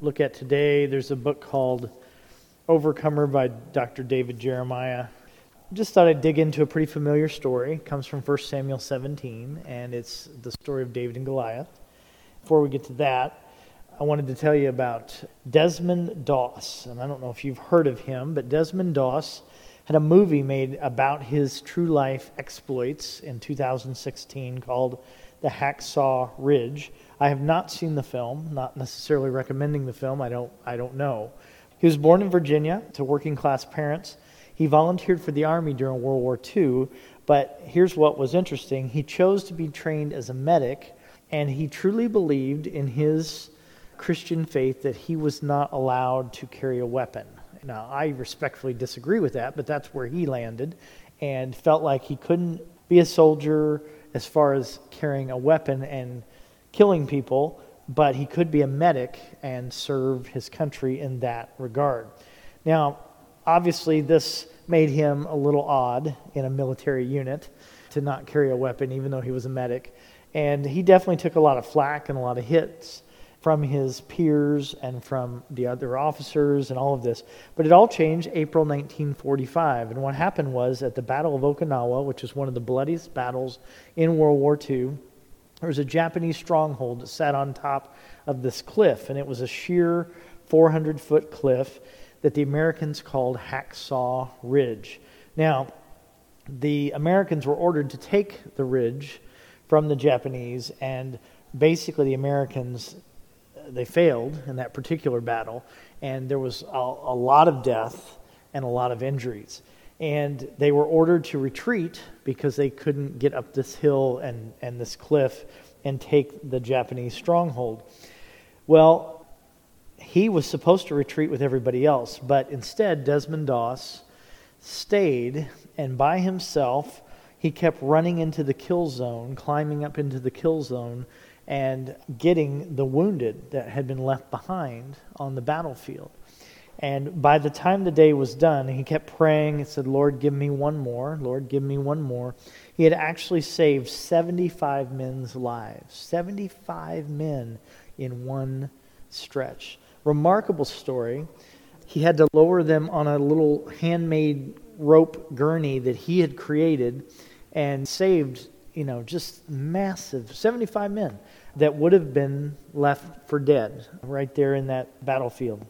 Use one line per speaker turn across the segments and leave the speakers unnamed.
look at today. There's a book called Overcomer by Dr. David Jeremiah. Just thought I'd dig into a pretty familiar story. It comes from 1 Samuel 17, and it's the story of David and Goliath. Before we get to that, I wanted to tell you about Desmond Doss. And I don't know if you've heard of him, but Desmond Doss had a movie made about his true life exploits in 2016 called The Hacksaw Ridge. I have not seen the film, not necessarily recommending the film, I don't know. He was born in Virginia to working class parents. He volunteered for the Army during World War II, but here's what was interesting. He chose to be trained as a medic, and he truly believed in his Christian faith that he was not allowed to carry a weapon. Now, I respectfully disagree with that, but that's where he landed, and felt like he couldn't be a soldier as far as carrying a weapon and killing people, but he could be a medic and serve his country in that regard. Now, obviously, this made him a little odd in a military unit to not carry a weapon, even though he was a medic. And he definitely took a lot of flack and a lot of hits from his peers and from the other officers and all of this. But it all changed April 1945. And what happened was at the Battle of Okinawa, which is one of the bloodiest battles in World War II, there was a Japanese stronghold that sat on top of this cliff. And it was a sheer 400-foot cliff that the Americans called Hacksaw Ridge. Now, the Americans were ordered to take the ridge from the Japanese, and basically the Americans, they failed in that particular battle, and there was a lot of death and a lot of injuries. And they were ordered to retreat because they couldn't get up this hill and this cliff and take the Japanese stronghold. Well, he was supposed to retreat with everybody else, but instead Desmond Doss stayed, and by himself he kept running into the kill zone, climbing up into the kill zone, and getting the wounded that had been left behind on the battlefield. And by the time the day was done, he kept praying and said, "Lord, give me one more. Lord, give me one more." He had actually saved 75 men's lives. 75 men in one stretch. Remarkable story. He had to lower them on a little handmade rope gurney that he had created and saved, just massive 75 men that would have been left for dead right there in that battlefield.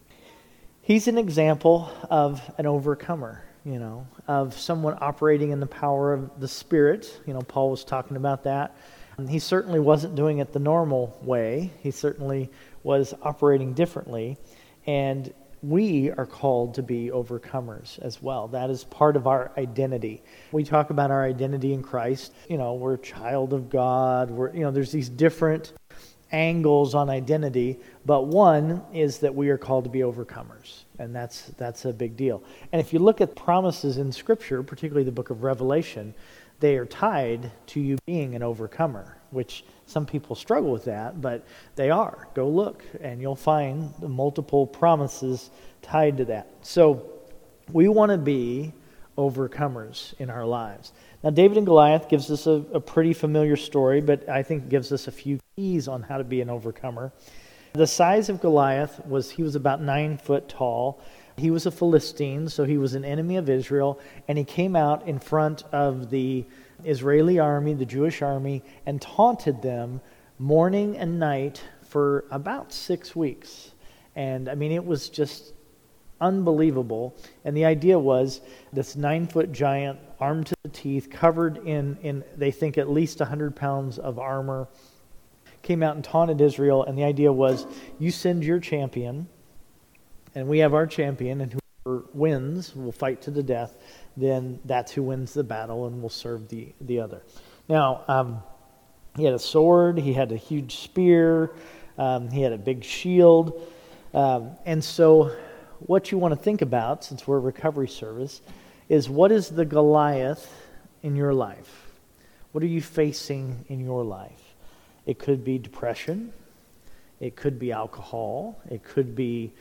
He's an example of an overcomer, of someone operating in the power of the Spirit. Paul was talking about that. And he certainly wasn't doing it the normal way. He certainly was operating differently. And we are called to be overcomers as well. That is part of our identity. We talk about our identity in Christ. We're a child of God. There's these different angles on identity, but one is that we are called to be overcomers, and that's a big deal. And if you look at promises in Scripture, particularly the book of Revelation, they are tied to you being an overcomer, which some people struggle with that, but they are. Go look, and you'll find the multiple promises tied to that. So we want to be overcomers in our lives. Now, David and Goliath gives us a pretty familiar story, but I think gives us a few keys on how to be an overcomer. The size of Goliath he was about 9 foot tall. He was a Philistine, so he was an enemy of Israel, and he came out in front of the Israeli army, the Jewish army, and taunted them morning and night for about 6 weeks. And it was just unbelievable. And the idea was this 9-foot giant, armed to the teeth, covered in they think at least 100 pounds of armor, came out and taunted Israel. And the idea was, you send your champion, and we have our champion, and whoever wins will fight to the death. Then that's who wins the battle and will serve the other. Now, he had a sword, he had a huge spear, he had a big shield. And so what you want to think about, since we're a recovery service, is what is the Goliath in your life? What are you facing in your life? It could be depression. It could be alcohol. It could be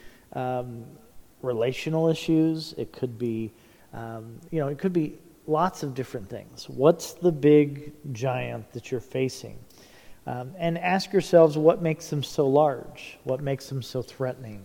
relational issues. It could be, it could be lots of different things. What's the big giant that you're facing? And ask yourselves, what makes them so large? What makes them so threatening?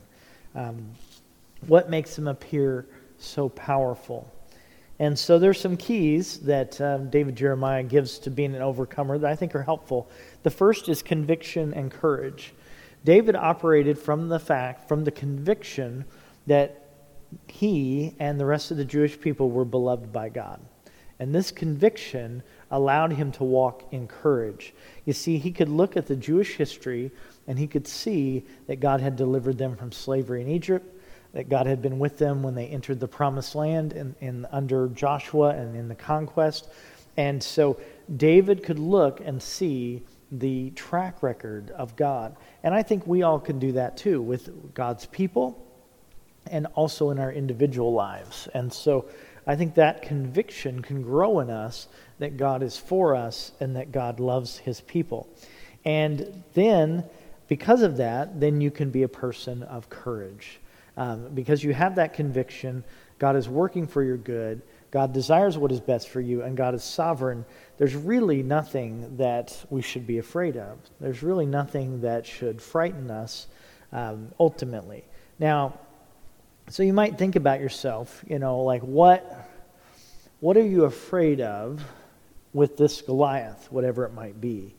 What makes them appear so powerful? And so there's some keys that David Jeremiah gives to being an overcomer that I think are helpful. The first is conviction and courage. David operated from the conviction that he and the rest of the Jewish people were beloved by God. And this conviction allowed him to walk in courage. You see, he could look at the Jewish history and he could see that God had delivered them from slavery in Egypt, that God had been with them when they entered the promised land under Joshua and in the conquest. And so David could look and see the track record of God. And I think we all can do that too with God's people and also in our individual lives. And so I think that conviction can grow in us that God is for us and that God loves his people. And then, because of that, then you can be a person of courage. Because you have that conviction, God is working for your good, God desires what is best for you, and God is sovereign. There's really nothing that we should be afraid of. There's really nothing that should frighten us ultimately. Now, so you might think about yourself, like what are you afraid of with this Goliath, whatever it might be?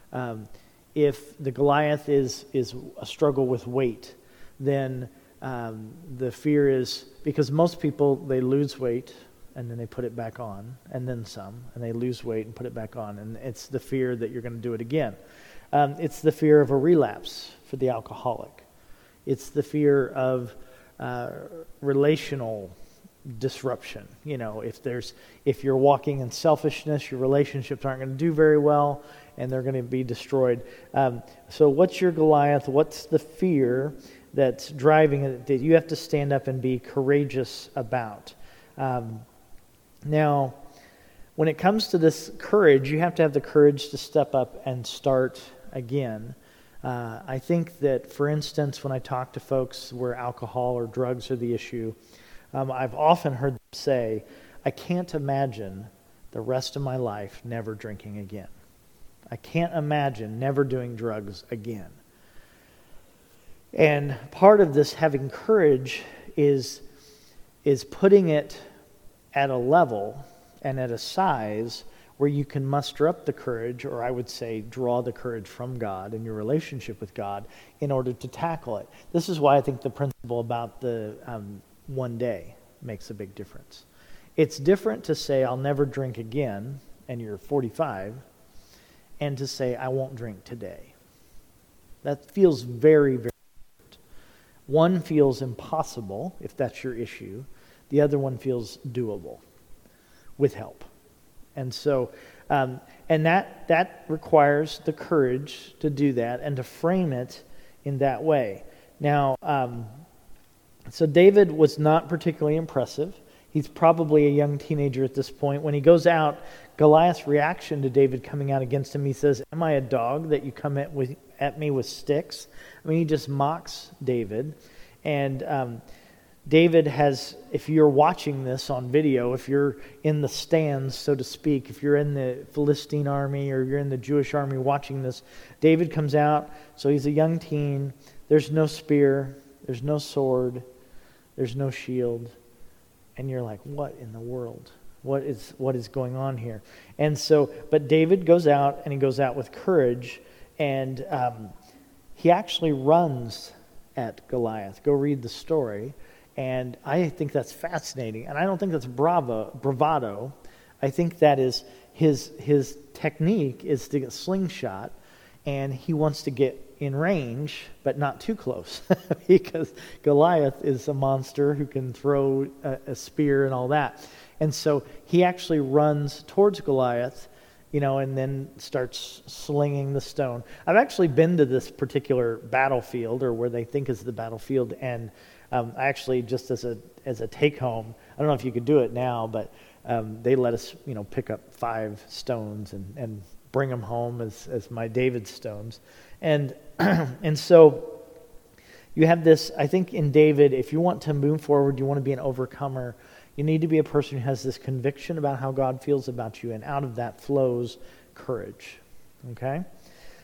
If the Goliath is a struggle with weight, then the fear is, because most people, they lose weight and then they put it back on, and then some, and they lose weight and put it back on, and it's the fear that you're going to do it again. It's the fear of a relapse for the alcoholic. It's the fear of relational disruption. If you're walking in selfishness, your relationships aren't going to do very well, and they're going to be destroyed. So what's your Goliath? What's the fear that's driving it that you have to stand up and be courageous about? Now, when it comes to this courage, you have to have the courage to step up and start again. I think that, for instance, when I talk to folks where alcohol or drugs are the issue, I've often heard them say, I can't imagine the rest of my life never drinking again. I can't imagine never doing drugs again. And part of this having courage is putting it at a level and at a size where you can muster up the courage, or I would say draw the courage from God and your relationship with God in order to tackle it. This is why I think the principle about the one day makes a big difference. It's different to say, I'll never drink again, and you're 45, and to say, I won't drink today. That feels very, very different. One feels impossible, if that's your issue. The other one feels doable, with help. And so, and that requires the courage to do that and to frame it in that way. Now, so David was not particularly impressive. He's probably a young teenager at this point. When he goes out, Goliath's reaction to David coming out against him, he says, am I a dog that you come at me with sticks? I mean, he just mocks David. And David has, if you're watching this on video, if you're in the stands, so to speak, if you're in the Philistine army or you're in the Jewish army watching this, David comes out, so he's a young teen. There's no spear, there's no sword, there's no shield. And you're like, what in the world? What is going on here? And so, but David goes out, and he goes out with courage, and he actually runs at Goliath. Go read the story. And I think that's fascinating. And I don't think that's bravado. I think that is his technique is to get slingshot, and he wants to get in range, but not too close, because Goliath is a monster who can throw a spear and all that. And so he actually runs towards Goliath, and then starts slinging the stone. I've actually been to this particular battlefield, or where they think is the battlefield, and actually, just as a take home, I don't know if you could do it now, but they let us, pick up 5 stones and bring them home as my David stones, and so you have this. I think in David, if you want to move forward, you want to be an overcomer. You need to be a person who has this conviction about how God feels about you, and out of that flows courage. Okay,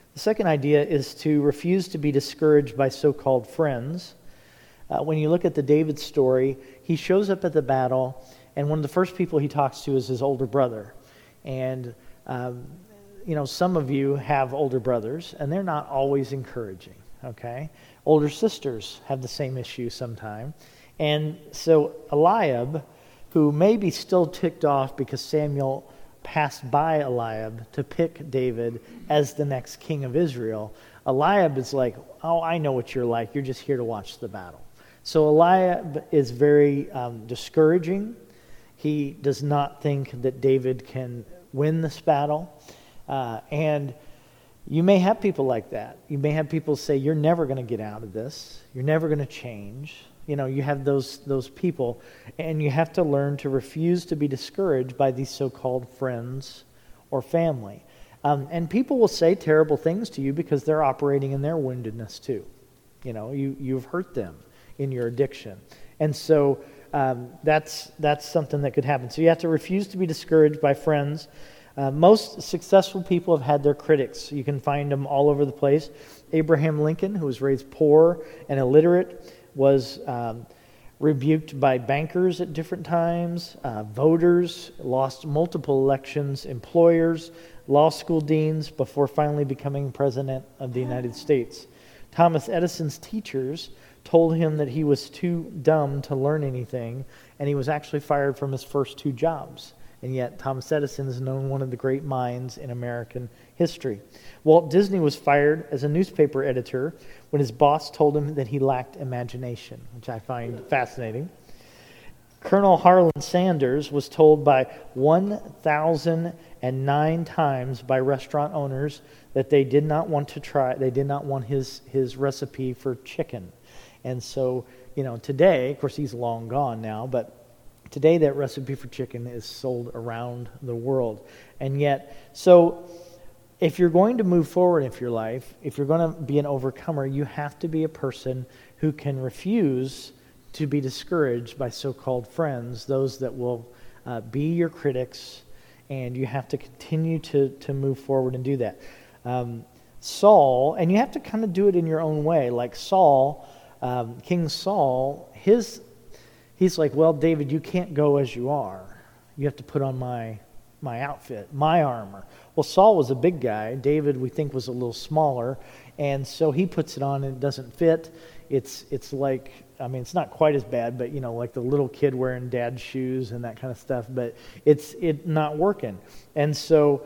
The second idea is to refuse to be discouraged by so-called friends. When you look at the David story, he shows up at the battle, and one of the first people he talks to is his older brother. And, some of you have older brothers, and they're not always encouraging, okay? Older sisters have the same issue sometime. And so Eliab, who may be still ticked off because Samuel passed by Eliab to pick David as the next king of Israel, Eliab is like, oh, I know what you're like. You're just here to watch the battle. So Eliab is very discouraging. He does not think that David can win this battle. And you may have people like that. You may have people say, you're never going to get out of this. You're never going to change. You have those people, and you have to learn to refuse to be discouraged by these so-called friends or family. And people will say terrible things to you because they're operating in their woundedness too. You've hurt them in your addiction. And so that's something that could happen. So you have to refuse to be discouraged by friends. Most successful people have had their critics. You can find them all over the place. Abraham Lincoln, who was raised poor and illiterate, was rebuked by bankers at different times, voters, lost multiple elections, employers, law school deans, before finally becoming president of the United States. Thomas Edison's teachers told him that he was too dumb to learn anything, and he was actually fired from his first 2 jobs. And yet Thomas Edison is known one of the great minds in American history. Walt Disney was fired as a newspaper editor when his boss told him that he lacked imagination, which I find fascinating. Colonel Harlan Sanders was told by 1,009 times by restaurant owners that they did not want his recipe for chicken. And so, today, of course he's long gone now, but today that recipe for chicken is sold around the world. And yet, so if you're going to move forward in your life, if you're going to be an overcomer, you have to be a person who can refuse to be discouraged by so-called friends, those that will be your critics, and you have to continue to move forward and do that. Saul, and you have to kind of do it in your own way, like Saul, King Saul, he's like, well, David, you can't go as you are. You have to put on my outfit, my armor. Well, Saul was a big guy. David, we think, was a little smaller. And so he puts it on and it doesn't fit. It's like, it's not quite as bad, but, like the little kid wearing dad's shoes and that kind of stuff. But it's not working. And so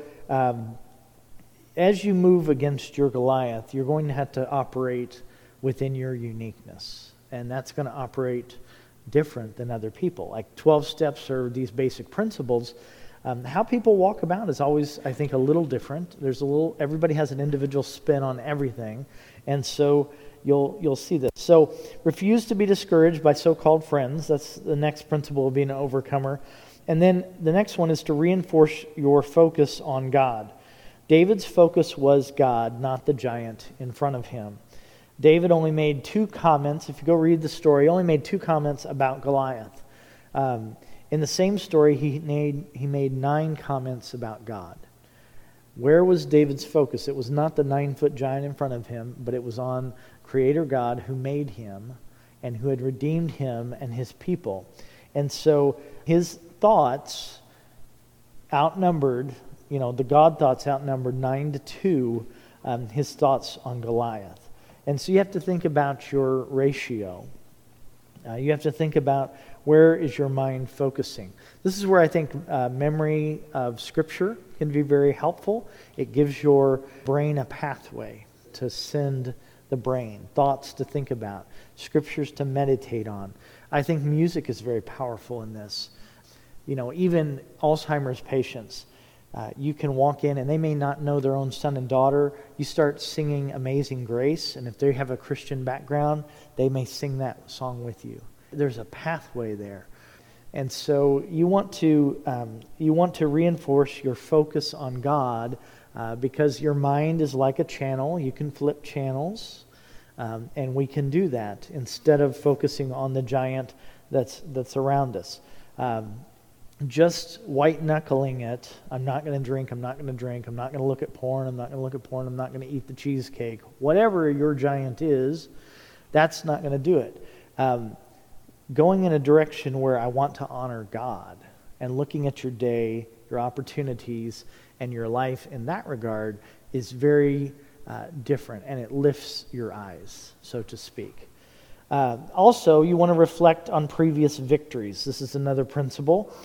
as you move against your Goliath, you're going to have to operate within your uniqueness. And that's going to operate different than other people. Like 12 steps are these basic principles. How people walk about is always, I think, a little different. Everybody has an individual spin on everything, and so you'll see this. So refuse to be discouraged by so-called friends. That's the next principle of being an overcomer. And then the next one is to reinforce your focus on God. David's focus was God, not the giant in front of him. David only made 2 comments. If you go read the story, he only made 2 comments about Goliath. In the same story, he made 9 comments about God. Where was David's focus? It was not the 9-foot giant in front of him, but it was on Creator God who made him and who had redeemed him and his people. And so his thoughts outnumbered, the God thoughts outnumbered 9-2, his thoughts on Goliath. And so you have to think about your ratio. You have to think about where is your mind focusing. This is where I think memory of Scripture can be very helpful. It gives your brain a pathway to send the brain, thoughts to think about, Scriptures to meditate on. I think music is very powerful in this. Even Alzheimer's patients, you can walk in and they may not know their own son and daughter. You start singing Amazing Grace, and if they have a Christian background, they may sing that song with you. There's a pathway there. And so you want to reinforce your focus on God because your mind is like a channel. You can flip channels, and we can do that instead of focusing on the giant that's around us. just white-knuckling it, I'm not going to drink, I'm not going to drink, I'm not going to look at porn, I'm not going to look at porn, I'm not going to eat the cheesecake. Whatever your giant is, that's not going to do it. Going in a direction where I want to honor God and looking at your day, your opportunities, and your life in that regard is very different, and it lifts your eyes, so to speak. Also, you want to reflect on previous victories. This is another principle.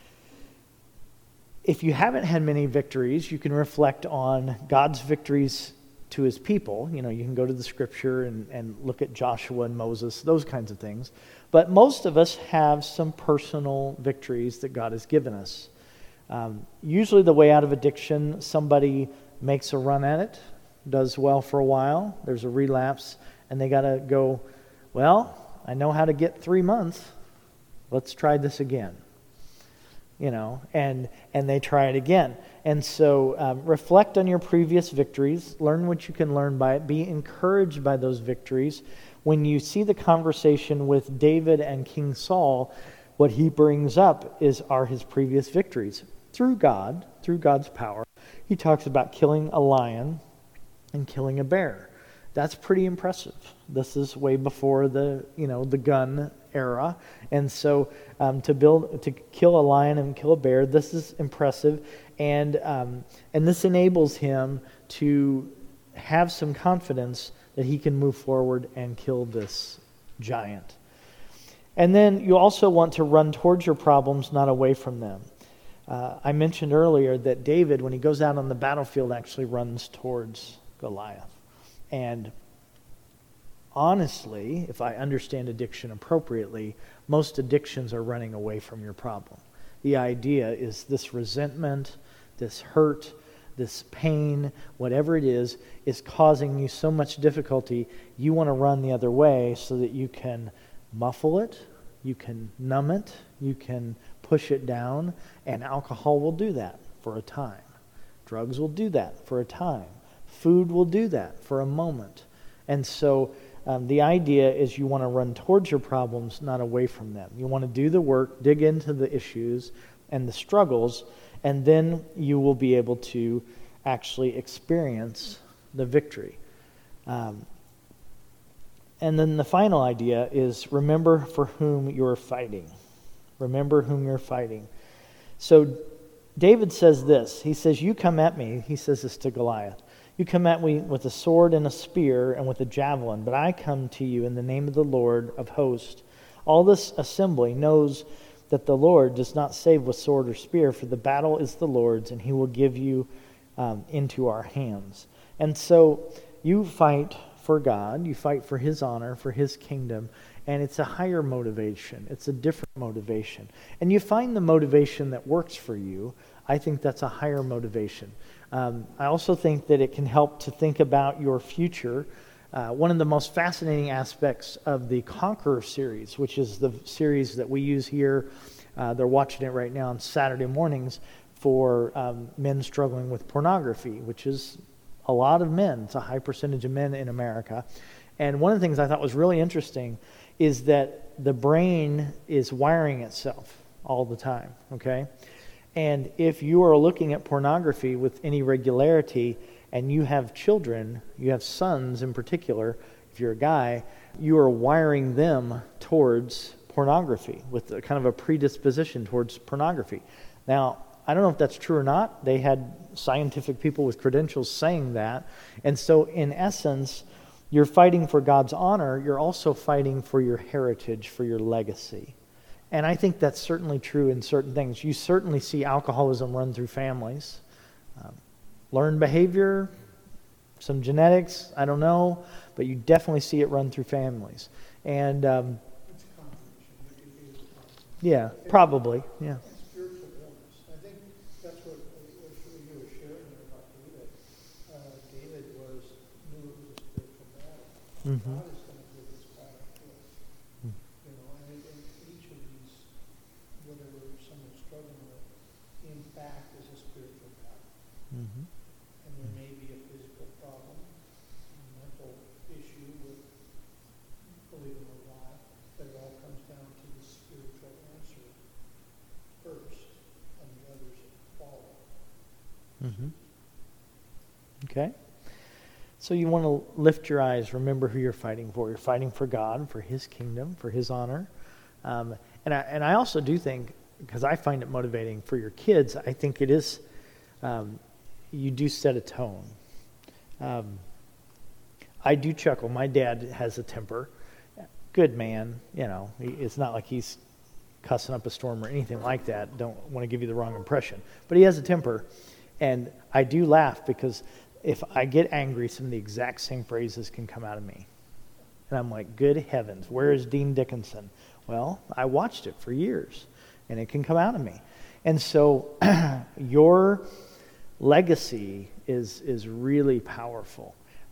If you haven't had many victories, you can reflect on God's victories to his people. You can go to the scripture and look at Joshua and Moses, those kinds of things. But most of us have some personal victories that God has given us. Usually the way out of addiction, somebody makes a run at it, does well for a while, there's a relapse, and they got to go, well, I know how to get 3 months. Let's try this again. And they try it again. And so reflect on your previous victories. Learn what you can learn by it. Be encouraged by those victories. When you see the conversation with David and King Saul, what he brings up are his previous victories. Through God's power. He talks about killing a lion and killing a bear. That's pretty impressive. This is way before the gun era, and so to kill a lion and kill a bear, this is impressive, and this enables him to have some confidence that he can move forward and kill this giant. And then you also want to run towards your problems, not away from them. I mentioned earlier that David, when he goes out on the battlefield, actually runs towards Goliath. And honestly, if I understand addiction appropriately, most addictions are running away from your problem. The idea is this resentment, this hurt, this pain, whatever it is causing you so much difficulty, you want to run the other way so that you can muffle it, you can numb it, you can push it down, and alcohol will do that for a time. Drugs will do that for a time. Food will do that for a moment. And so the idea is you want to run towards your problems, not away from them. You want to do the work, dig into the issues and the struggles, and then you will be able to actually experience the victory. And then the final idea is remember for whom you're fighting. Remember whom you're fighting. So David says this. He says, you come at me. He says this to Goliath. You come at me with a sword and a spear and with a javelin, but I come to you in the name of the Lord of hosts. All this assembly knows that the Lord does not save with sword or spear, for the battle is the Lord's, and he will give you into our hands. And so you fight for God, you fight for his honor, for his kingdom, and it's a higher motivation. It's a different motivation. And you find the motivation that works for you. I think that's a higher motivation. I also think that it can help to think about your future. One of the most fascinating aspects of the Conqueror series, which is the series that we use here, they're watching it right now on Saturday mornings for men struggling with pornography, which is a lot of men. It's a high percentage of men in America. And one of the things I thought was really interesting is that the brain is wiring itself all the time, okay? And if you are looking at pornography with any regularity and you have children, you have sons in particular, if you're a guy, you are wiring them towards pornography with a kind of a predisposition towards pornography. Now, I don't know if that's true or not. They had scientific people with credentials saying that. And so in essence, you're fighting for God's honor. You're also fighting for your heritage, for your legacy. And I think that's certainly true in certain things. You certainly see alcoholism run through families. Learned behavior, some genetics, I don't know, but you definitely see it run through families. And yeah, probably, yeah.
Spiritual illness. I think that's what you were sharing there about David. David knew it was a spiritual battle.
Mm-hmm.
God is going to give this battle to us. And each of these, whatever someone's struggling with, in fact, is a spiritual battle.
Mm-hmm.
And there may be a physical problem, a mental issue with, believe it or not, but it all comes down to the spiritual answer first.
Mm-hmm. Okay? So you want to lift your eyes, remember who you're fighting for. You're fighting for God, for his kingdom, for his honor. And I also do think, because I find it motivating for your kids, I think it is, you do set a tone. I do chuckle. My dad has a temper. Good man, it's not like he's cussing up a storm or anything like that. Don't want to give you the wrong impression. But he has a temper. And I do laugh because if I get angry, some of the exact same phrases can come out of me. And I'm like, good heavens, where is Dean Dickinson? Well, I watched it for years, and it can come out of me. And so your legacy is really powerful.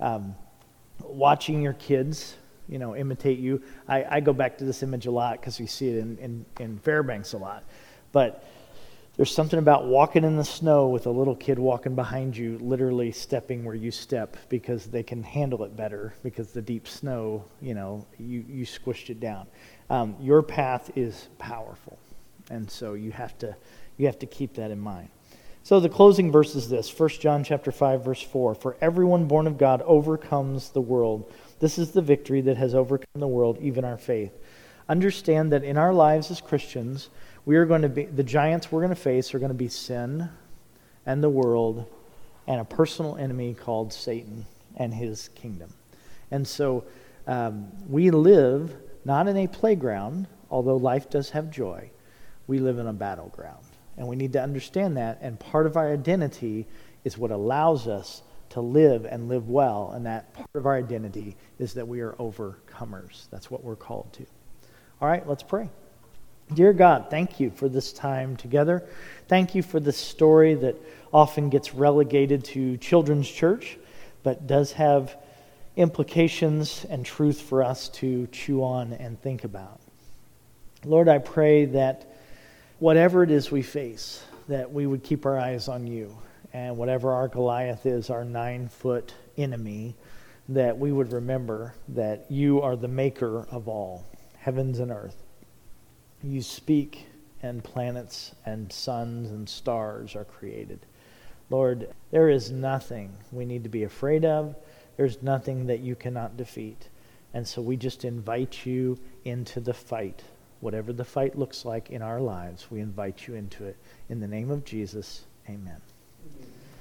Watching your kids, imitate you. I go back to this image a lot because we see it in Fairbanks a lot. But there's something about walking in the snow with a little kid walking behind you, literally stepping where you step because they can handle it better because the deep snow, you squished it down. Your path is powerful, and so you have to keep that in mind. So the closing verse is this, 1 John chapter 5, verse 4. For everyone born of God overcomes the world. This is the victory that has overcome the world, even our faith. Understand that in our lives as Christians, the giants we're going to face are going to be sin and the world and a personal enemy called Satan and his kingdom. And so we live not in a playground, although life does have joy. We live in a battleground. And we need to understand that. And part of our identity is what allows us to live and live well. And that part of our identity is that we are overcomers. That's what we're called to. All right, let's pray. Dear God, thank you for this time together. Thank you for this story that often gets relegated to children's church, but does have implications and truth for us to chew on and think about. Lord, I pray that whatever it is we face, that we would keep our eyes on you. And whatever our Goliath is, our 9-foot enemy, that we would remember that you are the maker of all, heavens and earth. You speak, and planets and suns and stars are created. Lord, there is nothing we need to be afraid of. There's nothing that you cannot defeat. And so we just invite you into the fight. Whatever the fight looks like in our lives, we invite you into it. In the name of Jesus, amen.